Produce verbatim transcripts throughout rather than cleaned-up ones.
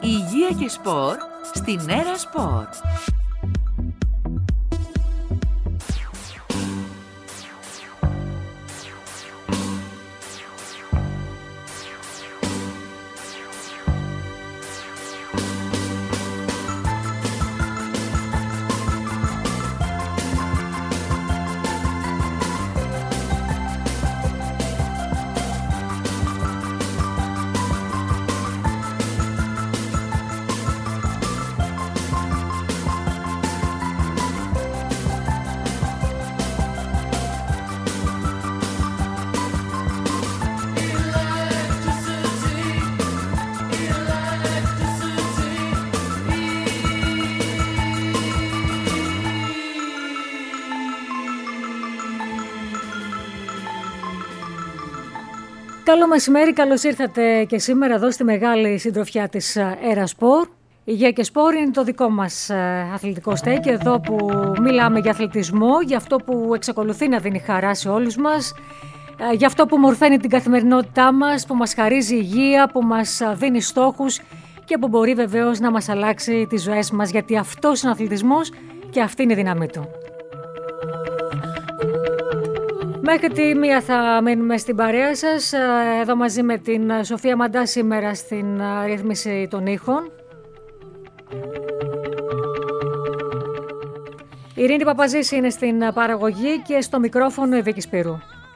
Υγεία και σπορ στην Έρα Σπορ. Καλό μεσημέρι, καλώς ήρθατε και σήμερα εδώ στη μεγάλη συντροφιά της Έρα Σπορ. Υγεία και σπορ είναι το δικό μας αθλητικό στέκι, εδώ που μιλάμε για αθλητισμό, για αυτό που εξακολουθεί να δίνει χαρά σε όλους μας, για αυτό που μορφαίνει την καθημερινότητά μας, που μας χαρίζει υγεία, που μας δίνει στόχους και που μπορεί βεβαίως να μας αλλάξει τις ζωές μας, γιατί αυτός είναι ο αθλητισμός και αυτή είναι η δύναμή του. Μέχρι τη μία θα μείνουμε στην παρέα σας, εδώ μαζί με την Σοφία Μαντά σήμερα στην ρύθμιση των ήχων. Η Ειρήνη Παπαζήση είναι στην παραγωγή και στο μικρόφωνο η Βίκη Σπύρου.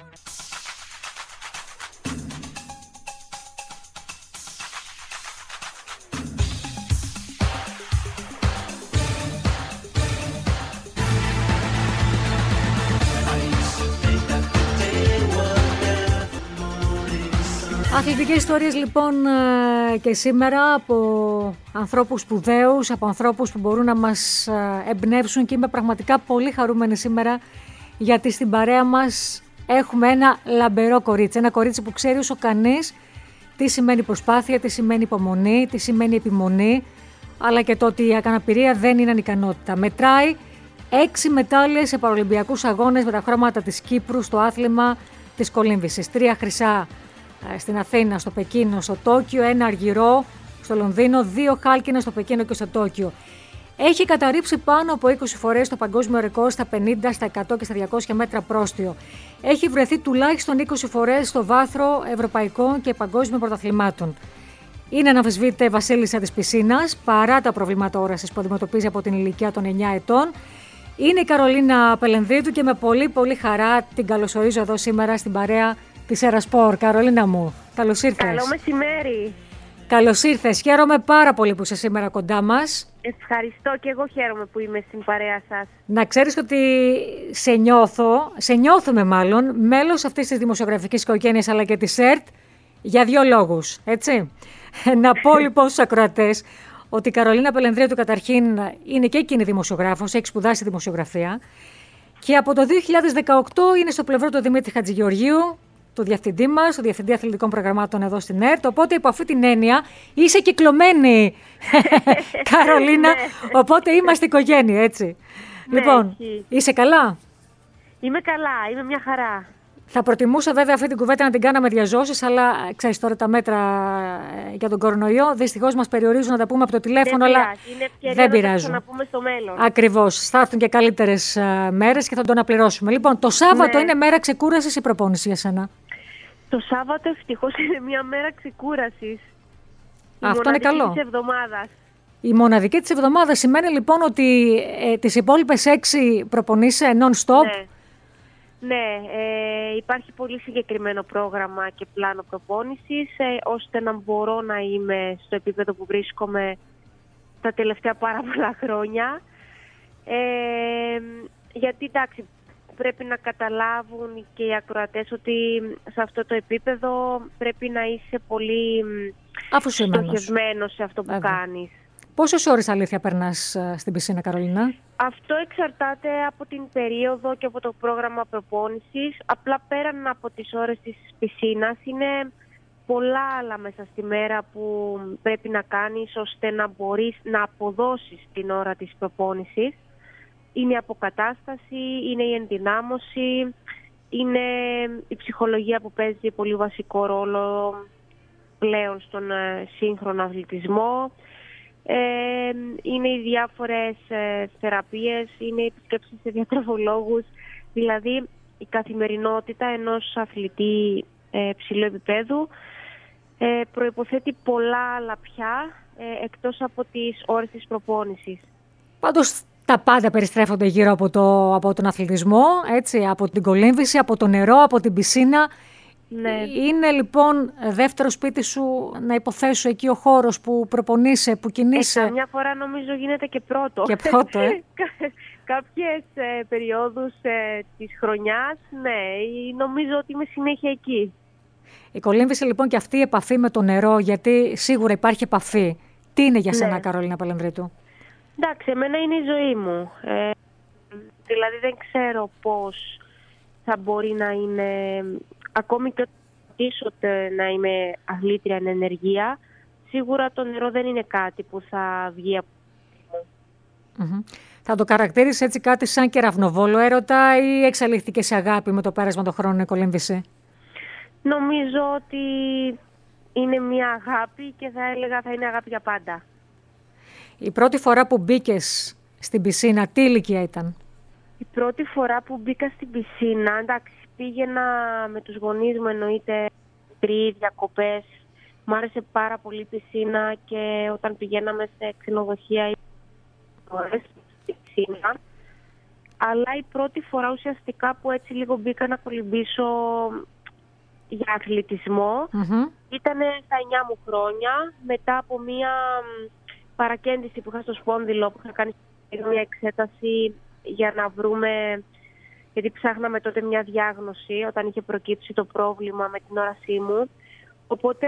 Αθλητικές ιστορίες λοιπόν και σήμερα από ανθρώπους σπουδαίους, από ανθρώπους που μπορούν να μας εμπνεύσουν και είμαι πραγματικά πολύ χαρούμενη σήμερα γιατί στην παρέα μας έχουμε ένα λαμπερό κορίτσι, ένα κορίτσι που ξέρει όσο κανείς τι σημαίνει προσπάθεια, τι σημαίνει υπομονή, τι σημαίνει επιμονή, αλλά και το ότι η ακαναπηρία δεν είναι ανικανότητα. Μετράει έξι μετάλλιες σε παραολυμπιακούς αγώνες με τα χρώματα της Κύπρου στο άθλημα της κολύμβησης, τρία χρυσά στην Αθήνα, στο Πεκίνο, στο Τόκιο, ένα αργυρό στο Λονδίνο, δύο χάλκινα στο Πεκίνο και στο Τόκιο. Έχει καταρρύψει πάνω από είκοσι φορές το παγκόσμιο ρεκόρ στα πενήντα, στα εκατό και στα διακόσια μέτρα πρόστιο. Έχει βρεθεί τουλάχιστον είκοσι φορές στο βάθρο ευρωπαϊκών και παγκόσμιων πρωταθλημάτων. Είναι αναμφισβήτητα βασίλισσα της πισίνας, παρά τα προβλήματα όρασης που αντιμετωπίζει από την ηλικία των εννιά ετών. Είναι η Καρολίνα Πελενδρίτου και με πολύ πολύ χαρά την καλωσορίζω εδώ σήμερα στην παρέα της Έρα Σπορ. Καρολίνα μου, καλώς ήρθες. Καλό μεσημέρι. Καλώς ήρθες. Χαίρομαι πάρα πολύ που είσαι σήμερα κοντά μας. Ευχαριστώ και εγώ χαίρομαι που είμαι στην παρέα σας. Να ξέρεις ότι σε νιώθω, σε νιώθουμε μάλλον, μέλος αυτής της δημοσιογραφικής οικογένειας αλλά και της ΕΡΤ για δύο λόγους, έτσι. Να πω λοιπόν στους ακροατές ότι η Καρολίνα Πελενδρίτου καταρχήν είναι και εκείνη δημοσιογράφος, έχει σπουδάσει δημοσιογραφία και από το δύο χιλιάδες δεκαοκτώ είναι στο πλευρό του Δημήτρη Χατζηγεωργίου, του διευθυντή μας, του διευθυντή αθλητικών προγραμμάτων εδώ στην ΕΡΤ. Οπότε, υπό αυτή την έννοια, είσαι κυκλωμένη, Καρολίνα. Οπότε είμαστε οικογένεια, έτσι. Ναι, λοιπόν, έχει. Είσαι καλά? Είμαι καλά, είμαι μια χαρά. Θα προτιμούσα βέβαια αυτή την κουβέντα να την κάναμε διαζώσεις, αλλά ξέρεις τώρα τα μέτρα για τον κορονοϊό δυστυχώς μας περιορίζουν να τα πούμε από το τηλέφωνο, δεν αλλά είναι δεν πειράζουν. Να πούμε στο μέλλον. Ακριβώς. Θα έρθουν και καλύτερες μέρες και θα τον αναπληρώσουμε. Λοιπόν, το Σάββατο ναι. είναι μέρα ξεκούρασης ή προπόνηση για σένα? Το Σάββατο ευτυχώς είναι μια μέρα ξεκούρασης. Αυτό είναι καλό. Της εβδομάδας. Η μοναδική της εβδομάδας σημαίνει λοιπόν ότι ε, τις υπόλοιπες έξι προπονείσαι non-stop. Ναι. Ναι, ε, υπάρχει πολύ συγκεκριμένο πρόγραμμα και πλάνο προπόνησης, ε, ώστε να μπορώ να είμαι στο επίπεδο που βρίσκομαι τα τελευταία πάρα πολλά χρόνια. Ε, γιατί, εντάξει, πρέπει να καταλάβουν και οι ακροατές ότι σε αυτό το επίπεδο πρέπει να είσαι πολύ στοχευμένος σε αυτό που Βέβαια. κάνεις. Πόσες ώρες αλήθεια περνάς στην πισίνα, Καρολίνα? Αυτό εξαρτάται από την περίοδο και από το πρόγραμμα προπόνησης. Απλά πέραν από τις ώρες της πισίνας είναι πολλά άλλα μέσα στη μέρα που πρέπει να κάνεις ώστε να μπορείς να αποδώσεις την ώρα της προπόνησης. Είναι η αποκατάσταση, είναι η ενδυνάμωση, είναι η ψυχολογία που παίζει πολύ βασικό ρόλο πλέον στον σύγχρονο αθλητισμό. Ε, είναι οι διάφορες ε, θεραπείες, είναι οι επισκέψεις σε διατροφολόγους. Δηλαδή η καθημερινότητα ενός αθλητή ε, ψηλού επίπεδου ε, προϋποθέτει πολλά άλλα πια ε, εκτός από τις ώρες της προπόνησης. Πάντως τα πάντα περιστρέφονται γύρω από, το, από τον αθλητισμό, έτσι, από την κολύμβηση, από το νερό, από την πισίνα. Ναι. Είναι λοιπόν δεύτερο σπίτι σου, να υποθέσω, εκεί ο χώρος που προπονείσαι, που κινείσαι. Ε, καμιά φορά νομίζω γίνεται και πρώτο. Και πρώτο, ε. Κάποιες ε, περιόδους ε, της χρονιάς, ναι, νομίζω ότι είμαι συνέχεια εκεί. Η κολύμβηση λοιπόν και αυτή η επαφή με το νερό, γιατί σίγουρα υπάρχει επαφή. Τι είναι για σένα, Ναι. Καρολίνα Παλανδρίτου? Εντάξει, εμένα είναι η ζωή μου. Ε, δηλαδή δεν ξέρω πώς θα μπορεί να είναι, ακόμη και όταν να είμαι αθλήτρια εν ενεργεία, σίγουρα το νερό δεν είναι κάτι που θα βγει από μου. Mm-hmm. Θα το χαρακτήρισες έτσι κάτι σαν κεραυνοβόλο έρωτα ή εξαλείφθηκε σε αγάπη με το πέρασμα των χρόνων η κολύμβηση? Νομίζω ότι είναι μια αγάπη και θα έλεγα θα είναι αγάπη για πάντα. Η πρώτη φορά που μπήκες στην πισίνα, τι ηλικία ήταν? Η πρώτη φορά που μπήκα στην πισίνα, εντάξει, πήγαινα με τους γονείς μου, εννοείται, τρεις διακοπές. Μ' άρεσε πάρα πολύ η πισίνα και όταν πηγαίναμε σε ξενοδοχεία ή ώρες στην πισίνα. Αλλά η πρώτη φορά ουσιαστικά που έτσι λίγο μπήκα να κολυμπήσω για αθλητισμό Mm-hmm. ήταν στα εννιά μου χρόνια, μετά από μια παρακέντηση που είχα στο σπόνδυλο, που είχα κάνει μια εξέταση για να βρούμε, γιατί ψάχναμε τότε μια διάγνωση όταν είχε προκύψει το πρόβλημα με την όρασή μου. Οπότε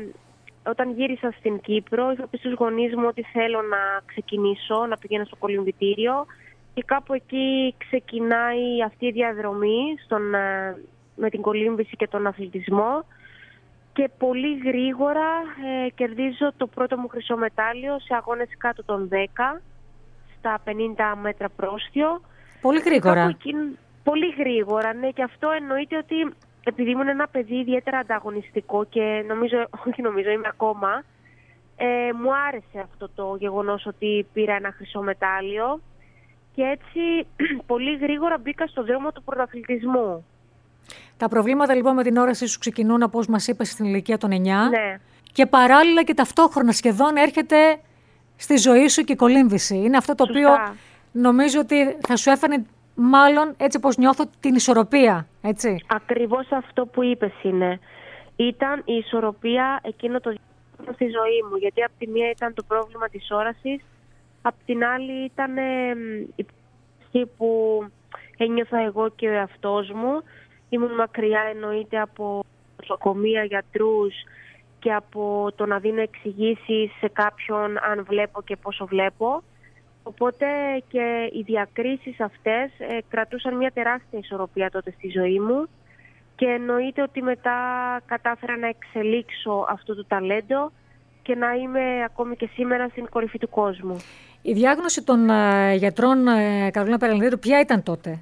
όταν γύρισα στην Κύπρο είχα πει στους γονείς μου ότι θέλω να ξεκινήσω, να πηγαίνω στο κολυμβητήριο και κάπου εκεί ξεκινάει αυτή η διαδρομή στον, με την κολύμβηση και τον αθλητισμό και πολύ γρήγορα ε, κερδίζω το πρώτο μου χρυσό μετάλλιο σε αγώνες κάτω των δέκα, στα πενήντα μέτρα πρόστιο. Πολύ γρήγορα. Εκεί, πολύ γρήγορα, ναι, και αυτό εννοείται ότι επειδή ήμουν ένα παιδί ιδιαίτερα ανταγωνιστικό και νομίζω, όχι νομίζω, είμαι ακόμα, ε, μου άρεσε αυτό το γεγονός ότι πήρα ένα χρυσό μετάλλιο και έτσι πολύ γρήγορα μπήκα στο δρόμο του πρωταθλητισμού. Τα προβλήματα λοιπόν με την όραση σου ξεκινούν, όπως μας είπες, στην ηλικία των εννιά. Ναι. Και παράλληλα και ταυτόχρονα σχεδόν έρχεται στη ζωή σου και η κολύμβηση. Είναι αυτό το Σωστά. οποίο νομίζω ότι θα σου έφερε μάλλον, έτσι όπως νιώθω, την ισορροπία, έτσι. Ακριβώς αυτό που είπες είναι. Ήταν η ισορροπία εκείνο το διάστημα στη ζωή μου. Γιατί από τη μία ήταν το πρόβλημα της όρασης, από την άλλη ήταν ε, η ψυχή που ένιωθα εγώ και ο εαυτός μου. Ήμουν μακριά εννοείται από νοσοκομεία, γιατρούς και από το να δίνω εξηγήσεις σε κάποιον αν βλέπω και πόσο βλέπω. Οπότε και οι διακρίσεις αυτές ε, κρατούσαν μια τεράστια ισορροπία τότε στη ζωή μου και εννοείται ότι μετά κατάφερα να εξελίξω αυτό το ταλέντο και να είμαι ακόμη και σήμερα στην κορυφή του κόσμου. Η διάγνωση των ε, γιατρών, ε, Καρολίνα Παλανδρίτου, ποια ήταν τότε?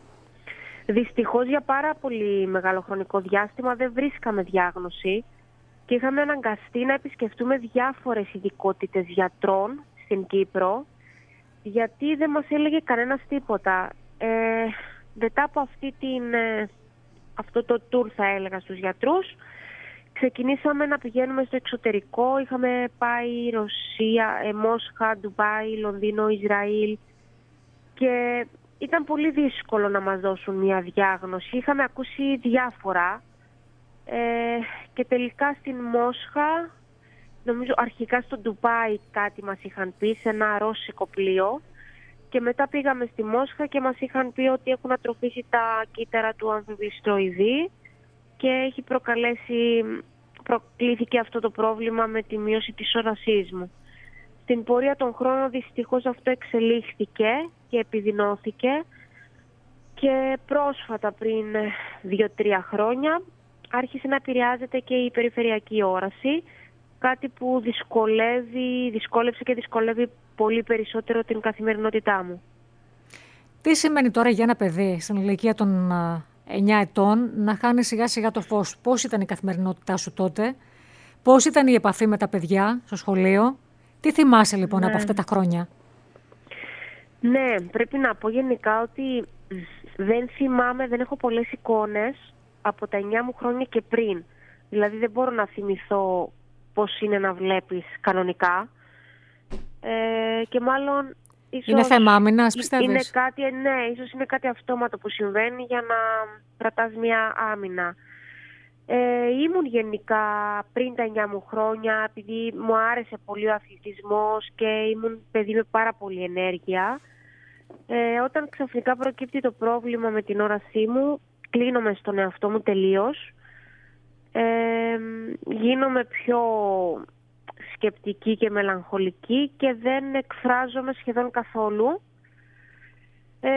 Δυστυχώς για πάρα πολύ μεγάλο χρονικό διάστημα δεν βρίσκαμε διάγνωση και είχαμε αναγκαστεί να επισκεφτούμε διάφορες ειδικότητες γιατρών στην Κύπρο, γιατί δεν μας έλεγε κανένας τίποτα. Ε, μετά από αυτή την, ε, αυτό το tour, θα έλεγα, στους γιατρούς, ξεκινήσαμε να πηγαίνουμε στο εξωτερικό. Είχαμε πάει Ρωσία, ε, Μόσχα, Ντουμπάι, Λονδίνο, Ισραήλ και ήταν πολύ δύσκολο να μας δώσουν μια διάγνωση. Είχαμε ακούσει διάφορα ε, και τελικά στην Μόσχα, νομίζω αρχικά στο Ντουμπάι κάτι μας είχαν πει, σε ένα ρώσικο πλοίο, και μετά πήγαμε στη Μόσχα και μας είχαν πει ότι έχουν ατροφήσει τα κύτταρα του αμφιβληστροειδή και έχει προκαλέσει, προκλήθηκε αυτό το πρόβλημα με τη μείωση της όρασής μου. Στην πορεία των χρόνων δυστυχώς αυτό εξελίχθηκε και επιδεινώθηκε και πρόσφατα πριν δύο-τρία χρόνια άρχισε να επηρεάζεται και η περιφερειακή όραση, κάτι που δυσκολεύει, δυσκόλεψε και δυσκολεύει πολύ περισσότερο την καθημερινότητά μου. Τι σημαίνει τώρα για ένα παιδί στην ηλικία των εννιά ετών να χάνει σιγά σιγά το φως? Πώς ήταν η καθημερινότητά σου τότε? Πώς ήταν η επαφή με τα παιδιά στο σχολείο? Τι θυμάσαι λοιπόν Ναι. από αυτά τα χρόνια? Ναι, πρέπει να πω γενικά ότι δεν θυμάμαι, δεν έχω πολλές εικόνες από τα εννιά μου χρόνια και πριν. Δηλαδή δεν μπορώ να θυμηθώ πώς είναι να βλέπεις κανονικά. Ε, και μάλλον ίσως Είναι θέμα άμυνας, πιστεύεις? Είναι κάτι, ναι, ίσως είναι κάτι αυτόματο που συμβαίνει για να κρατάς μια άμυνα. Ε, ήμουν γενικά πριν τα εννιά μου χρόνια, επειδή μου άρεσε πολύ ο αθλητισμός και ήμουν παιδί με πάρα πολύ ενέργεια. Ε, όταν ξαφνικά προκύπτει το πρόβλημα με την όρασή μου, κλείνομαι στον εαυτό μου τελείως. Ε, γίνομαι πιο σκεπτική και μελαγχολική και δεν εκφράζομαι σχεδόν καθόλου. Ε,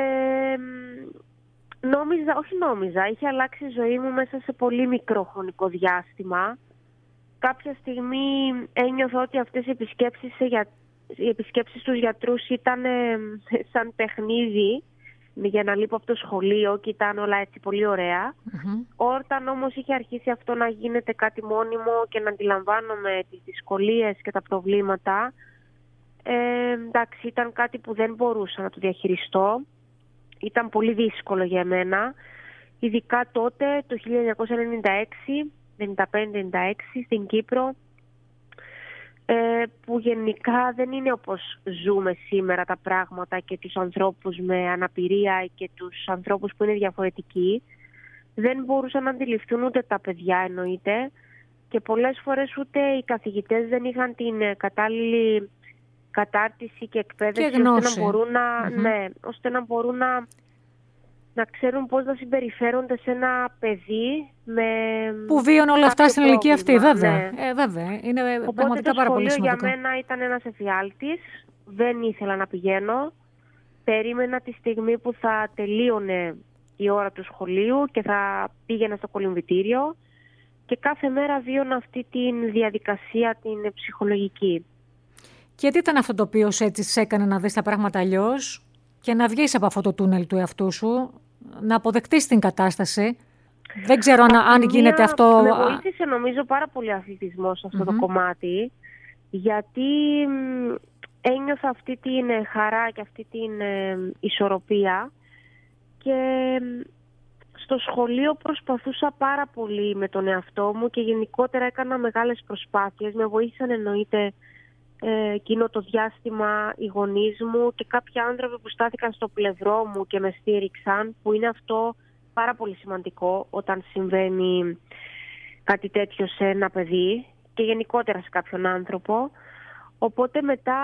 νόμιζα, όχι νόμιζα, είχε αλλάξει η ζωή μου μέσα σε πολύ μικρό χρονικό διάστημα. Κάποια στιγμή ένιωθα ότι αυτές οι επισκέψεις, σε για, οι επισκέψεις στους γιατρούς ήταν ε, σαν παιχνίδι, για να λείπω από το σχολείο και ήταν όλα έτσι πολύ ωραία. Mm-hmm. Όταν όμως είχε αρχίσει αυτό να γίνεται κάτι μόνιμο και να αντιλαμβάνομαι τις δυσκολίες και τα προβλήματα, ε, εντάξει, ήταν κάτι που δεν μπορούσα να το διαχειριστώ. Ήταν πολύ δύσκολο για μένα, ειδικά τότε το χίλια εννιακόσια ενενήντα έξι, ενενήντα πέντε ενενήντα έξι στην Κύπρο, ε, που γενικά δεν είναι όπως ζούμε σήμερα τα πράγματα και τους ανθρώπους με αναπηρία και τους ανθρώπους που είναι διαφορετικοί. Δεν μπορούσαν να αντιληφθούν ούτε τα παιδιά, εννοείται, και πολλές φορές ούτε οι καθηγητές δεν είχαν την κατάλληλη κατάρτιση και εκπαίδευση και ώστε να μπορούν να, mm-hmm. ναι, ώστε να μπορούν να, να ξέρουν πώς να συμπεριφέρονται σε ένα παιδί με που βίωνε όλα αυτά στην ηλικία αυτή, βέβαια. Ναι. Ε, βέβαια. Είναι Οπότε πραγματικά πάρα πολύ σημαντικό. Το σχολείο για μένα ήταν ένας εφιάλτης. Δεν ήθελα να πηγαίνω. Περίμενα τη στιγμή που θα τελείωνε η ώρα του σχολείου και θα πήγαινα στο κολυμβητήριο και κάθε μέρα βίωνα αυτή τη διαδικασία την ψυχολογική. Και τι ήταν αυτό το οποίο έτσι σε έκανε να δεις τα πράγματα αλλιώς και να βγεις από αυτό το τούνελ του εαυτού σου, να αποδεχτείς την κατάσταση? Δεν ξέρω αν, αν γίνεται αυτό. Με βοήθησε νομίζω πάρα πολύ ο αθλητισμός σε αυτό mm-hmm. το κομμάτι, γιατί ένιωθα αυτή την χαρά και αυτή την ε, ισορροπία και στο σχολείο προσπαθούσα πάρα πολύ με τον εαυτό μου και γενικότερα έκανα μεγάλες προσπάθειες. Με βοήθησαν εννοείται ε, εκείνο το διάστημα οι γονείς μου και κάποιοι άνθρωποι που στάθηκαν στο πλευρό μου και με στήριξαν, που είναι αυτό πάρα πολύ σημαντικό όταν συμβαίνει κάτι τέτοιο σε ένα παιδί και γενικότερα σε κάποιον άνθρωπο. Οπότε μετά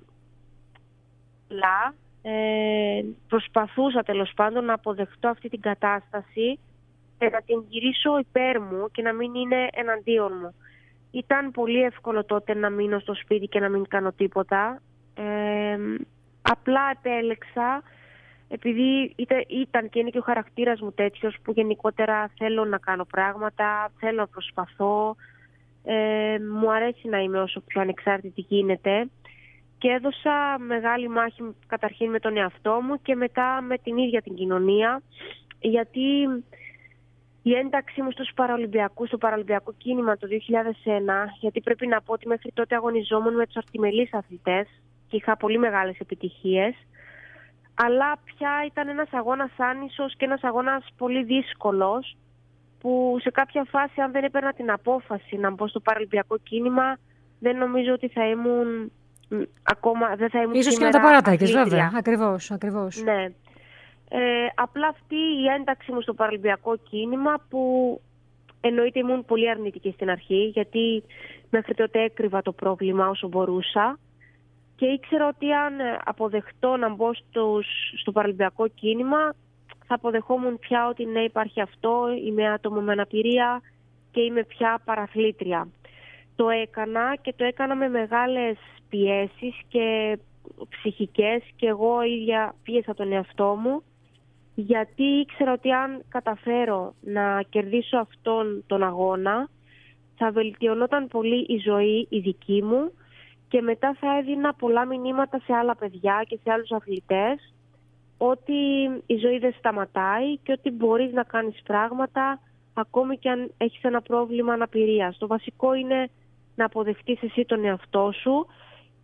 λα, ε, προσπαθούσα τέλος πάντων να αποδεχτώ αυτή την κατάσταση και να την γυρίσω υπέρ μου και να μην είναι εναντίον μου. Ήταν πολύ εύκολο τότε να μείνω στο σπίτι και να μην κάνω τίποτα. Ε, απλά επέλεξα, επειδή ήταν και είναι και ο χαρακτήρας μου τέτοιος που γενικότερα θέλω να κάνω πράγματα, θέλω να προσπαθώ, ε, μου αρέσει να είμαι όσο πιο ανεξάρτητη γίνεται και έδωσα μεγάλη μάχη καταρχήν με τον εαυτό μου και μετά με την ίδια την κοινωνία, γιατί η ένταξή μου στους Παραολυμπιακούς, στο Παραολυμπιακό κίνημα το δύο χιλιάδες ένα, γιατί πρέπει να πω ότι μέχρι τότε αγωνιζόμουν με τους αρτιμελείς αθλητές και είχα πολύ μεγάλες επιτυχίες, αλλά πια ήταν ένας αγώνας άνισος και ένας αγώνας πολύ δύσκολος, που σε κάποια φάση αν δεν έπαιρνα την απόφαση να μπω στο Παραολυμπιακό κίνημα, δεν νομίζω ότι θα ήμουν ακόμα, δεν θα ήμουν ίσως σήμερα και να τα παράταγες, αθλήτρια. βέβαια, ακριβώς, ακριβώς. Ναι. Ε, απλά αυτή η ένταξη μου στο Παραολυμπιακό κίνημα, που εννοείται ήμουν πολύ αρνητική στην αρχή, γιατί μέχρι τότε έκρυβα το πρόβλημα όσο μπορούσα και ήξερα ότι αν αποδεχτώ να μπω στους, στο Παραολυμπιακό κίνημα, θα αποδεχόμουν πια ότι ναι, υπάρχει αυτό, είμαι άτομο με αναπηρία και είμαι πια παραθλήτρια. Το έκανα και το έκανα με μεγάλες πιέσεις και ψυχικές και εγώ ίδια πίεσα τον εαυτό μου, γιατί ήξερα ότι αν καταφέρω να κερδίσω αυτόν τον αγώνα θα βελτιωνόταν πολύ η ζωή η δική μου και μετά θα έδινα πολλά μηνύματα σε άλλα παιδιά και σε άλλους αθλητές ότι η ζωή δεν σταματάει και ότι μπορείς να κάνεις πράγματα ακόμη και αν έχεις ένα πρόβλημα αναπηρίας. Το βασικό είναι να αποδεχτείς εσύ τον εαυτό σου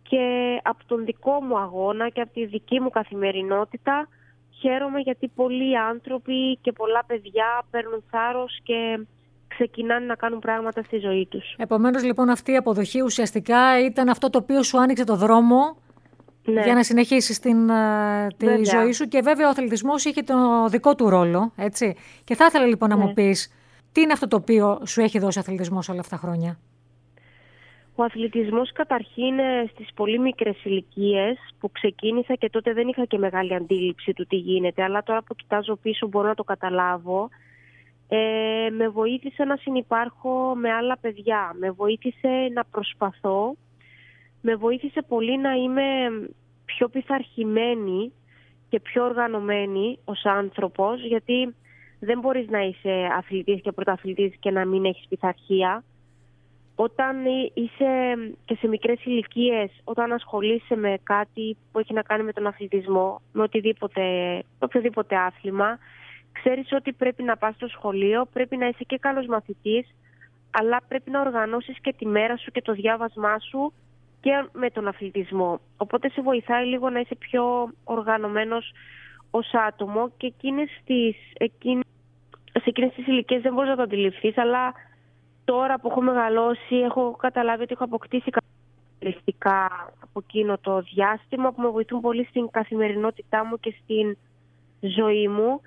και από τον δικό μου αγώνα και από τη δική μου καθημερινότητα χαίρομαι γιατί πολλοί άνθρωποι και πολλά παιδιά παίρνουν θάρρος και ξεκινάνε να κάνουν πράγματα στη ζωή τους. Επομένως λοιπόν αυτή η αποδοχή ουσιαστικά ήταν αυτό το οποίο σου άνοιξε το δρόμο, ναι, για να συνεχίσεις την, τη ζωή σου, και βέβαια ο αθλητισμός είχε τον δικό του ρόλο, έτσι. Και θα ήθελα λοιπόν, ναι, να μου πεις τι είναι αυτό το οποίο σου έχει δώσει ο αθλητισμός όλα αυτά τα χρόνια. Ο αθλητισμός καταρχήν στις πολύ μικρές ηλικίες που ξεκίνησα και τότε δεν είχα και μεγάλη αντίληψη του τι γίνεται, αλλά τώρα που κοιτάζω πίσω μπορώ να το καταλάβω. Ε, με βοήθησε να συνυπάρχω με άλλα παιδιά, με βοήθησε να προσπαθώ, με βοήθησε πολύ να είμαι πιο πειθαρχημένη και πιο οργανωμένη ως άνθρωπος, γιατί δεν μπορείς να είσαι αθλητής και πρωταθλητής και να μην έχεις πειθαρχία. Όταν είσαι και σε μικρές ηλικίες, όταν ασχολείσαι με κάτι που έχει να κάνει με τον αθλητισμό, με οτιδήποτε, οποιοδήποτε άθλημα, ξέρεις ότι πρέπει να πας στο σχολείο, πρέπει να είσαι και καλός μαθητής, αλλά πρέπει να οργανώσεις και τη μέρα σου και το διάβασμά σου και με τον αθλητισμό. Οπότε σε βοηθάει λίγο να είσαι πιο οργανωμένος ως άτομο και εκείνες τις, εκείνες, σε εκείνες τις ηλικίες δεν μπορείς να το αντιληφθείς, αλλά τώρα που έχω μεγαλώσει έχω καταλάβει ότι έχω αποκτήσει χαρακτηριστικά από εκείνο το διάστημα που με βοηθούν πολύ στην καθημερινότητά μου και στην ζωή μου.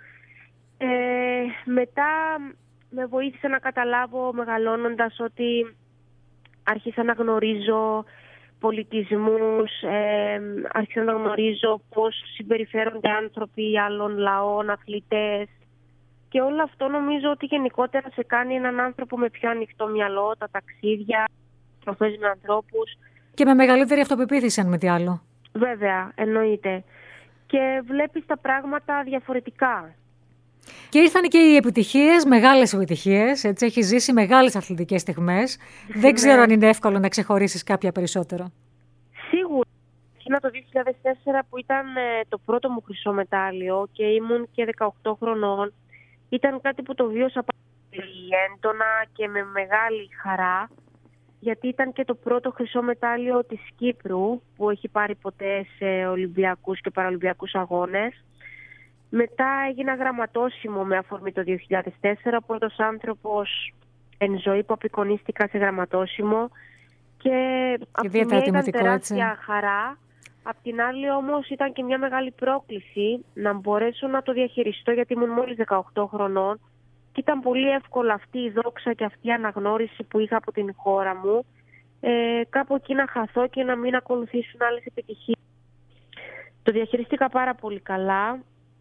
Ε, μετά με βοήθησε να καταλάβω μεγαλώνοντας ότι άρχισα να γνωρίζω πολιτισμούς, ε, άρχισα να γνωρίζω πώς συμπεριφέρονται άνθρωποι άλλων λαών, αθλητές, και όλο αυτό νομίζω ότι γενικότερα σε κάνει έναν άνθρωπο με πιο ανοιχτό μυαλό, τα ταξίδια, τροφές με ανθρώπους. Και με μεγαλύτερη αυτοπεποίθηση, αν με τι άλλο. Βέβαια, εννοείται. Και βλέπεις τα πράγματα διαφορετικά. Και ήρθαν και οι επιτυχίες, μεγάλες επιτυχίες, έτσι, έχεις ζήσει μεγάλες αθλητικές στιγμές. Ναι. Δεν ξέρω αν είναι εύκολο να ξεχωρίσεις κάποια περισσότερο. Σίγουρα. Εκείνο το δύο χιλιάδες τέσσερα που ήταν το πρώτο μου χρυσό μετάλλιο και ήμουν και δεκαοκτώ χρονών, ήταν κάτι που το βίωσα πολύ έντονα και με μεγάλη χαρά, γιατί ήταν και το πρώτο χρυσό μετάλλιο της Κύπρου που έχει πάρει ποτέ σε Ολυμπιακούς και Παραολυμπιακούς αγώνες. Μετά έγινα γραμματόσημο με αφορμή το δύο χιλιάδες τέσσερα, πρώτος άνθρωπος εν ζωή που απεικονίστηκα σε γραμματόσημο, και από τη μία ήταν τεράστια έτσι. χαρά, απ' την άλλη όμως ήταν και μια μεγάλη πρόκληση να μπορέσω να το διαχειριστώ, γιατί ήμουν μόλις δεκαοκτώ χρονών και ήταν πολύ εύκολο αυτή η δόξα και αυτή η αναγνώριση που είχα από την χώρα μου ε, κάπου εκεί να χαθώ και να μην ακολουθήσουν άλλες επιτυχίες. Το διαχειριστήκα πάρα πολύ καλά.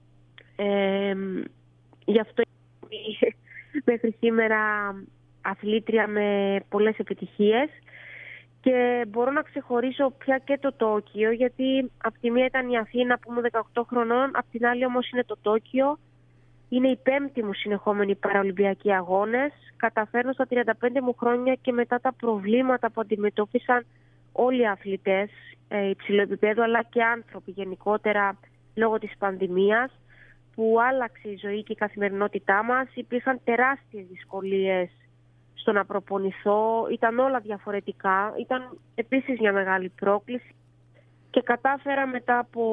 Ε, γι' αυτό είμαι μέχρι σήμερα αθλήτρια με πολλές επιτυχίες και μπορώ να ξεχωρίσω πια και το Τόκιο, γιατί από τη μία ήταν η Αθήνα που ήμουν δεκαοκτώ χρονών, από την άλλη όμως είναι το Τόκιο. Είναι η πέμπτη μου συνεχόμενη Παραολυμπιακή αγώνες. Καταφέρνω στα τριάντα πέντε μου χρόνια και μετά τα προβλήματα που αντιμετώπισαν όλοι οι αθλητές ε, υψηλού επίπεδου, αλλά και άνθρωποι γενικότερα λόγω της πανδημίας, που άλλαξε η ζωή και η καθημερινότητά μας. Υπήρχαν τεράστιες δυσκολίες στο να προπονηθώ, ήταν όλα διαφορετικά. Ήταν επίσης μια μεγάλη πρόκληση και κατάφερα μετά από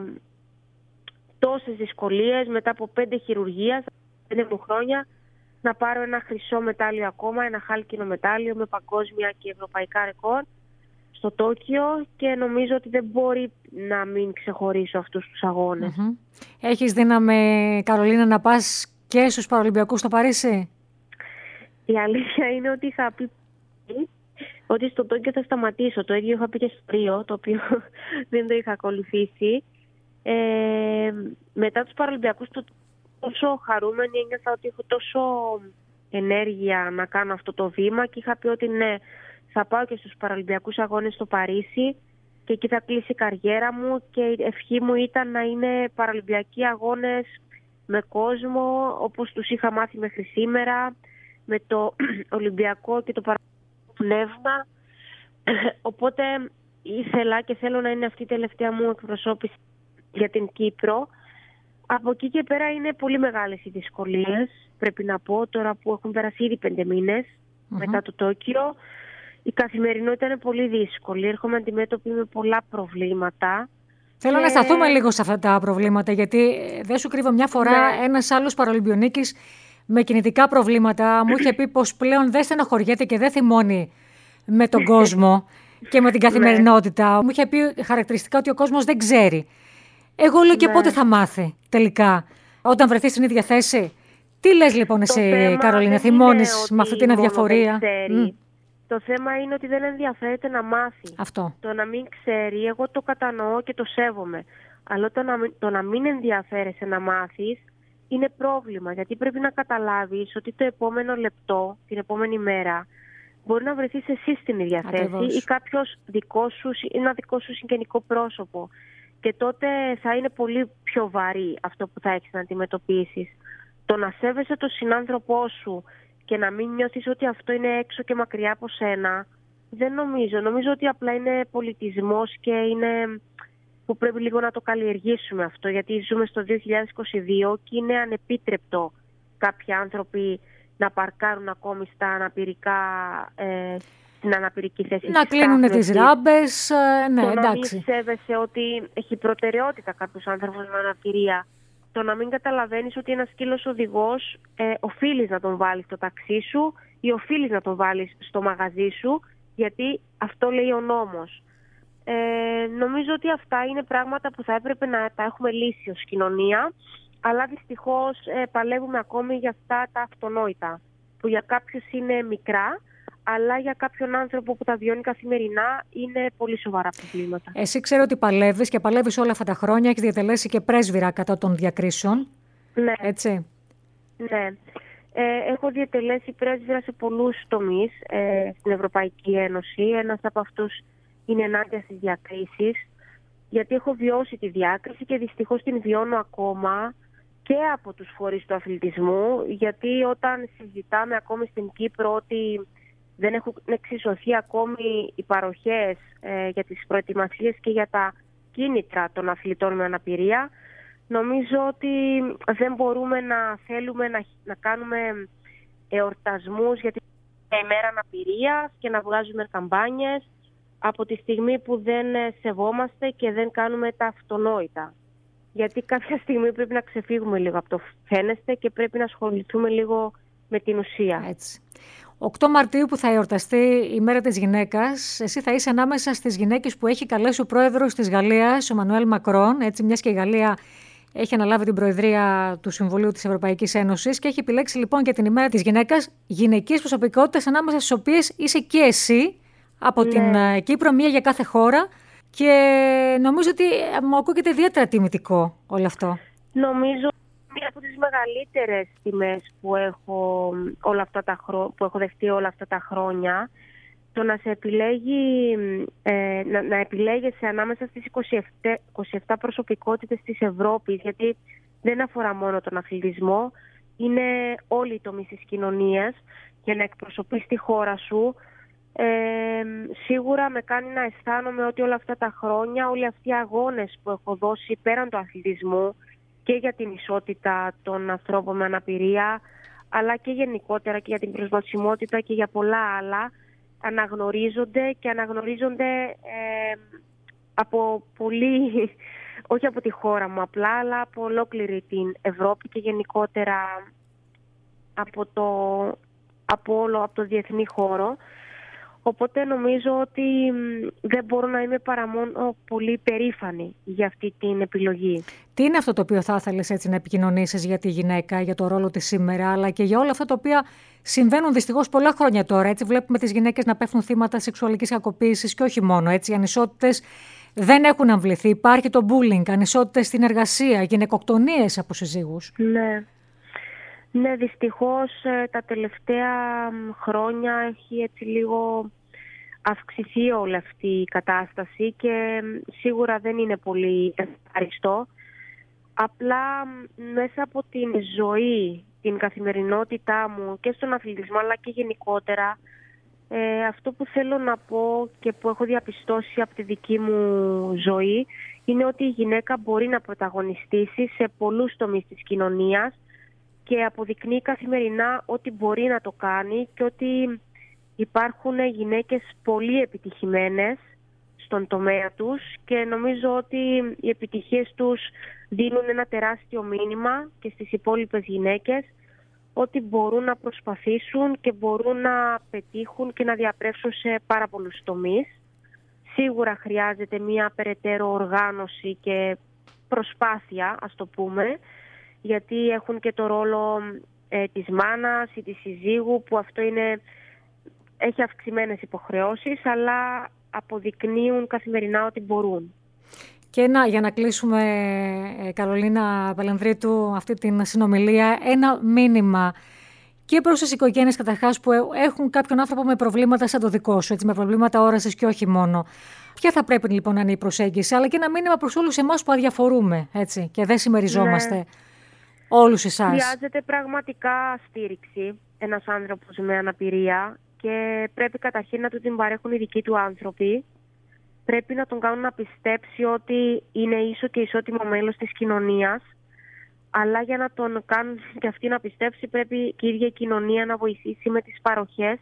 τόσες δυσκολίες, μετά από πέντε χειρουργίες, πέντε μου χρόνια, να πάρω ένα χρυσό μετάλλιο ακόμα, ένα χάλκινο μετάλλιο με παγκόσμια και ευρωπαϊκά ρεκόρ στο Τόκιο, και νομίζω ότι δεν μπορεί να μην ξεχωρίσω αυτούς τους αγώνες. Mm-hmm. Έχεις δύναμη, Καρολίνα, να πας και στους Παραολυμπιακούς στο Παρίσι? Η αλήθεια είναι ότι είχα πει ότι στο Τόκιο θα σταματήσω. Το ίδιο είχα πει και στο Ρίο, το οποίο δεν το είχα ακολουθήσει. Ε, μετά τους Παραολυμπιακούς το τόσο χαρούμενη ένιωθα ότι έχω τόσο ενέργεια να κάνω αυτό το βήμα και είχα πει ότι ναι, θα πάω και στους Παραολυμπιακούς αγώνες στο Παρίσι και εκεί θα κλείσει η καριέρα μου, και η ευχή μου ήταν να είναι Παραολυμπιακοί αγώνες με κόσμο όπως τους είχα μάθει μέχρι σήμερα, με το Ολυμπιακό και το Παραολυμπιακό πνεύμα. Οπότε ήθελα και θέλω να είναι αυτή η τελευταία μου εκπροσώπηση για την Κύπρο. Από εκεί και πέρα είναι πολύ μεγάλες οι δυσκολίες, πρέπει να πω, τώρα που έχουν περάσει ήδη πέντε μήνες mm-hmm. μετά το Τόκιο. η καθημερινότητα είναι πολύ δύσκολη. Έρχομαι αντιμέτωπη με πολλά προβλήματα. Θέλω και... να σταθούμε λίγο σε αυτά τα προβλήματα, γιατί δεν σου κρύβω, μια φορά ναι. ένας άλλος παραολυμπιονίκης με κινητικά προβλήματα μου είχε πει πως πλέον δεν στεναχωριέται και δεν θυμώνει με τον κόσμο και με την καθημερινότητα. Μου είχε πει χαρακτηριστικά ότι ο κόσμος δεν ξέρει. Εγώ λέω και ναι. πότε θα μάθει τελικά, όταν βρεθεί στην ίδια θέση. Τι λες λοιπόν εσύ, Καρολίνα, θυμώνεις με αυτή την αδιαφορία? Mm. Το θέμα είναι ότι δεν ενδιαφέρεται να μάθει. Αυτό. Το να μην ξέρει, εγώ το κατανοώ και το σέβομαι. Αλλά το να, το να μην ενδιαφέρεσαι να μάθεις είναι πρόβλημα. Γιατί πρέπει να καταλάβεις ότι το επόμενο λεπτό, την επόμενη μέρα, μπορεί να βρεθείς εσύ στην ίδια Ακριβώς. θέση ή κάποιος δικό σου, ένα δικό σου συγγενικό πρόσωπο. Και τότε θα είναι πολύ πιο βαρύ αυτό που θα έχεις να αντιμετωπίσεις. Το να σέβεσαι τον συνάνθρωπό σου και να μην νιώθεις ότι αυτό είναι έξω και μακριά από σένα, δεν νομίζω. Νομίζω ότι απλά είναι πολιτισμός και είναι που πρέπει λίγο να το καλλιεργήσουμε αυτό. Γιατί ζούμε στο δύο χιλιάδες είκοσι δύο και είναι ανεπίτρεπτο κάποιοι άνθρωποι να παρκάρουν ακόμη στα αναπηρικά, ε, στην αναπηρική θέση. Να κλείνουν τις ράμπες, ε, ναι, το εντάξει. Να μην σέβεσαι ότι έχει προτεραιότητα κάποιος άνθρωπος με αναπηρία. Το να μην καταλαβαίνεις ότι ένας σκύλος οδηγός ε, οφείλεις να τον βάλεις στο ταξί σου ή οφείλεις να τον βάλεις στο μαγαζί σου, γιατί αυτό λέει ο νόμος. Ε, νομίζω ότι αυτά είναι πράγματα που θα έπρεπε να τα έχουμε λύσει ως κοινωνία, αλλά δυστυχώς ε, παλεύουμε ακόμη για αυτά τα αυτονόητα, που για κάποιους είναι μικρά, αλλά για κάποιον άνθρωπο που τα βιώνει καθημερινά είναι πολύ σοβαρά προβλήματα. Εσύ ξέρω ότι παλεύεις και παλεύεις όλα αυτά τα χρόνια, έχεις διατελέσει και πρέσβυρα κατά των διακρίσεων, ναι. έτσι. Ναι. Ε, έχω διατελέσει πρέσβυρα σε πολλούς τομείς ε, στην Ευρωπαϊκή Ένωση. Ένας από αυτούς είναι ενάντια στις διακρίσεις, γιατί έχω βιώσει τη διάκριση και δυστυχώς την βιώνω ακόμα και από τους φορείς του αθλητισμού, γιατί όταν συζητάμε ακόμη στην Κύπρο ότι δεν έχουν εξισωθεί ακόμη οι παροχές ε, για τις προετοιμασίες και για τα κίνητρα των αθλητών με αναπηρία, νομίζω ότι δεν μπορούμε να θέλουμε να, να κάνουμε εορτασμούς για την ημέρα αναπηρίας και να βγάζουμε καμπάνιες από τη στιγμή που δεν σεβόμαστε και δεν κάνουμε τα αυτονόητα. Γιατί κάποια στιγμή πρέπει να ξεφύγουμε λίγο από το φαίνεστε και πρέπει να ασχοληθούμε λίγο με την ουσία. Έτσι. οκτώ Μαρτίου που θα εορταστεί η μέρα της γυναίκας, εσύ θα είσαι ανάμεσα στις γυναίκες που έχει καλέσει ο πρόεδρος της Γαλλίας, ο Μανουέλ Μακρόν, έτσι, μιας και η Γαλλία έχει αναλάβει την προεδρία του Συμβουλίου της Ευρωπαϊκής Ένωσης και έχει επιλέξει λοιπόν για την ημέρα της γυναίκας γυναικείες προσωπικότητες ανάμεσα στις οποίες είσαι και εσύ από ναι. την Κύπρο, μία για κάθε χώρα, και νομίζω ότι μου ακούγεται ιδιαίτερα τιμητικό όλο αυτό. Νομίζω μία από τις μεγαλύτερες τιμές που έχω, όλα αυτά τα χρο... που έχω δεχτεί όλα αυτά τα χρόνια, το να σε επιλέγει, ε, να, να επιλέγεσαι ανάμεσα στις είκοσι επτά, είκοσι επτά προσωπικότητες της Ευρώπης, γιατί δεν αφορά μόνο τον αθλητισμό, είναι όλοι οι τομείς της κοινωνίας, και να εκπροσωπείς τη χώρα σου, ε, σίγουρα με κάνει να αισθάνομαι ότι όλα αυτά τα χρόνια, όλοι αυτοί οι αγώνες που έχω δώσει πέραν του αθλητισμού και για την ισότητα των ανθρώπων με αναπηρία, αλλά και γενικότερα και για την προσβασιμότητα και για πολλά άλλα, αναγνωρίζονται και αναγνωρίζονται ε, από πολύ, όχι από τη χώρα μου απλά, αλλά από ολόκληρη την Ευρώπη και γενικότερα από το, από όλο, από το διεθνή χώρο. Οπότε νομίζω ότι δεν μπορώ να είμαι παρά μόνο πολύ περήφανη για αυτή την επιλογή. Τι είναι αυτό το οποίο θα ήθελες έτσι να επικοινωνήσεις για τη γυναίκα, για το ρόλο της σήμερα, αλλά και για όλα αυτά τα οποία συμβαίνουν δυστυχώς πολλά χρόνια τώρα. Έτσι βλέπουμε τις γυναίκες να πέφτουν θύματα σεξουαλικής κακοποίησης και όχι μόνο. Έτσι, οι ανισότητες δεν έχουν αμβληθεί. Υπάρχει το bullying, ανισότητες στην εργασία, γυναικοκτονίες από συζύγους. Ναι. Ναι, δυστυχώς τα τελευταία χρόνια έχει έτσι λίγο αυξηθεί όλη αυτή η κατάσταση και σίγουρα δεν είναι πολύ ευχαριστώ. Απλά μέσα από την ζωή, την καθημερινότητά μου και στον αθλητισμό αλλά και γενικότερα, ε, αυτό που θέλω να πω και που έχω διαπιστώσει από τη δική μου ζωή είναι ότι η γυναίκα μπορεί να πρωταγωνιστήσει σε πολλούς τομείς της κοινωνίας και αποδεικνύει καθημερινά ότι μπορεί να το κάνει και ότι υπάρχουν γυναίκες πολύ επιτυχημένες στον τομέα τους και νομίζω ότι οι επιτυχίες τους δίνουν ένα τεράστιο μήνυμα και στις υπόλοιπες γυναίκες ότι μπορούν να προσπαθήσουν και μπορούν να πετύχουν και να διαπρέψουν σε πάρα πολλούς τομείς. Σίγουρα χρειάζεται μια περαιτέρω οργάνωση και προσπάθεια, ας το πούμε, γιατί έχουν και το ρόλο ε, της μάνας ή της συζύγου, που αυτό είναι, έχει αυξημένες υποχρεώσεις, αλλά αποδεικνύουν καθημερινά ότι μπορούν. Και ένα, για να κλείσουμε, ε, Καρολίνα Πελανδρίτου, αυτή την συνομιλία, ένα μήνυμα και προς τις οικογένειες καταρχάς που έχουν κάποιον άνθρωπο με προβλήματα σαν το δικό σου, έτσι, με προβλήματα όρασης και όχι μόνο. Ποια θα πρέπει λοιπόν να είναι η προσέγγιση, αλλά και ένα μήνυμα προς όλους εμάς που αδιαφορούμε, έτσι, και δεν συμμεριζόμαστε, ναι, όλους εσάς. Χρειάζεται πραγματικά στήριξη ένας άνθρωπος με αναπηρία και πρέπει καταρχήν να του την παρέχουν οι δικοί του άνθρωποι. Πρέπει να τον κάνουν να πιστέψει ότι είναι ίσο και ισότιμο μέλος της κοινωνίας, αλλά για να τον κάνουν και αυτοί να πιστέψει πρέπει και η ίδια η κοινωνία να βοηθήσει με τις παροχές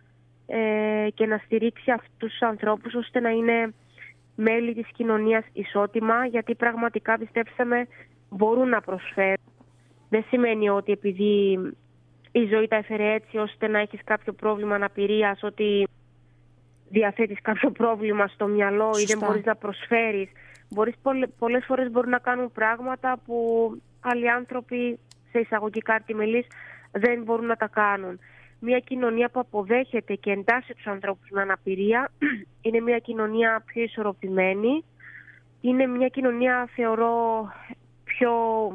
ε, και να στηρίξει αυτούς τους ανθρώπους ώστε να είναι μέλη της κοινωνίας ισότιμα, γιατί πραγματικά, πιστέψτε με, μπορούν να προσφέρουν. Δεν σημαίνει ότι επειδή η ζωή τα έφερε έτσι ώστε να έχεις κάποιο πρόβλημα αναπηρίας, ότι διαθέτεις κάποιο πρόβλημα στο μυαλό. Σωστά. Ή δεν μπορείς να προσφέρεις. Μπορείς, πολλές φορές μπορούν να κάνουν πράγματα που άλλοι άνθρωποι, σε εισαγωγικά αρτιμελείς, δεν μπορούν να τα κάνουν. Μια κοινωνία που αποδέχεται και εντάσσει τους ανθρώπους με αναπηρία είναι μια κοινωνία πιο ισορροπημένη. Είναι μια κοινωνία, θεωρώ, πιο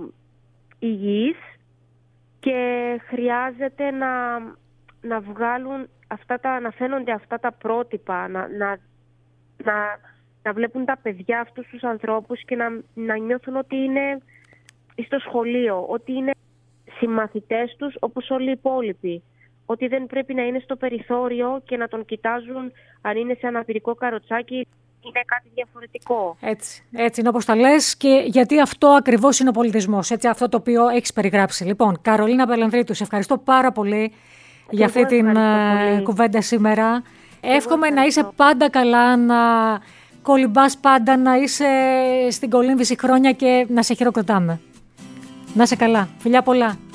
υγιής και χρειάζεται να, να βγάλουν αυτά τα, να φαίνονται αυτά τα πρότυπα, να, να, να, να βλέπουν τα παιδιά αυτούς τους ανθρώπους και να, να νιώθουν ότι είναι στο σχολείο, ότι είναι συμμαθητές τους όπως όλοι οι υπόλοιποι. Ότι δεν πρέπει να είναι στο περιθώριο και να τον κοιτάζουν αν είναι σε αναπηρικό καροτσάκι, είναι κάτι διαφορετικό. Έτσι, έτσι είναι όπως τα λες, και γιατί αυτό ακριβώς είναι ο πολιτισμός, έτσι, αυτό το οποίο έχεις περιγράψει. Λοιπόν, Καρολίνα Πελανδρίτου, σε ευχαριστώ πάρα πολύ για αυτή την uh, κουβέντα σήμερα. Εγώ Εύχομαι να είσαι πάντα καλά, να κολυμπάς πάντα, να είσαι στην κολύμβηση χρόνια και να σε χειροκροτάμε. Να είσαι καλά. Φιλιά πολλά.